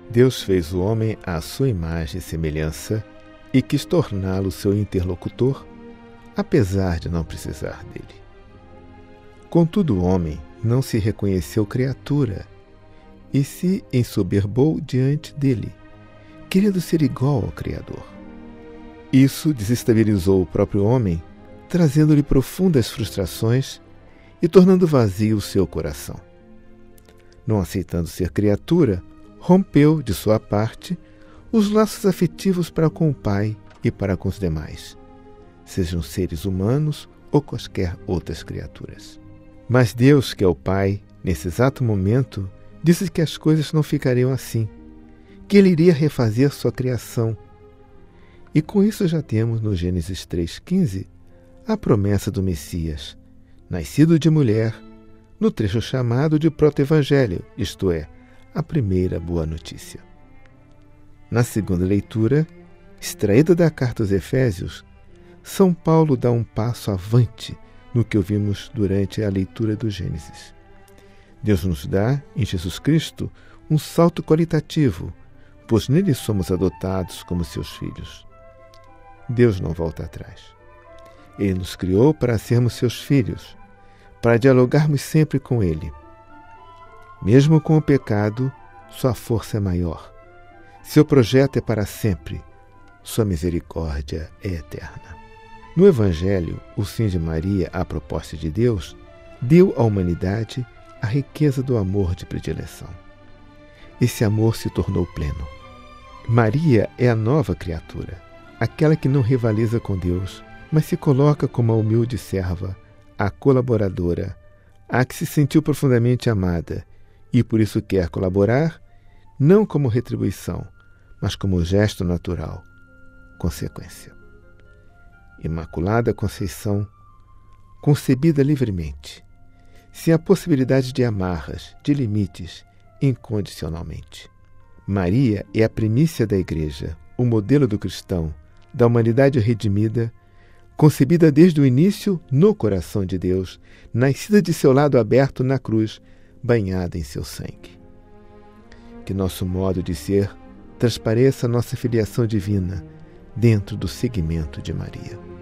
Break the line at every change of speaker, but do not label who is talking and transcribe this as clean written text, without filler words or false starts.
Deus fez o homem à sua imagem e semelhança e quis torná-lo seu interlocutor, apesar de não precisar dele. Contudo, o homem não se reconheceu criatura e se ensoberbou diante dele, querendo ser igual ao Criador. Isso desestabilizou o próprio homem, trazendo-lhe profundas frustrações e tornando vazio o seu coração. Não aceitando ser criatura, rompeu, de sua parte, os laços afetivos para com o Pai e para com os demais, sejam seres humanos ou quaisquer outras criaturas. Mas Deus, que é o Pai, nesse exato momento, disse que as coisas não ficariam assim, que Ele iria refazer sua criação. E com isso já temos no Gênesis 3,15 a promessa do Messias, nascido de mulher, no trecho chamado de proto-evangelho, isto é, a primeira boa notícia. Na segunda leitura, extraída da carta aos Efésios, São Paulo dá um passo avante no que ouvimos durante a leitura do Gênesis. Deus nos dá, em Jesus Cristo, um salto qualitativo, pois nele somos adotados como seus filhos. Deus não volta atrás. Ele nos criou para sermos seus filhos, para dialogarmos sempre com Ele. Mesmo com o pecado, sua força é maior. Seu projeto é para sempre. Sua misericórdia é eterna. No Evangelho, o sim de Maria à proposta de Deus deu à humanidade a riqueza do amor de predileção. Esse amor se tornou pleno. Maria é a nova criatura, aquela que não rivaliza com Deus, mas se coloca como a humilde serva, a colaboradora, a que se sentiu profundamente amada e por isso quer colaborar, não como retribuição, mas como gesto natural, consequência. Imaculada Conceição, concebida livremente, sem a possibilidade de amarras, de limites, incondicionalmente. Maria é a primícia da Igreja, o modelo do cristão, da humanidade redimida, concebida desde o início no coração de Deus, nascida de seu lado aberto na cruz, banhada em seu sangue. Que nosso modo de ser transpareça nossa filiação divina dentro do seguimento de Maria.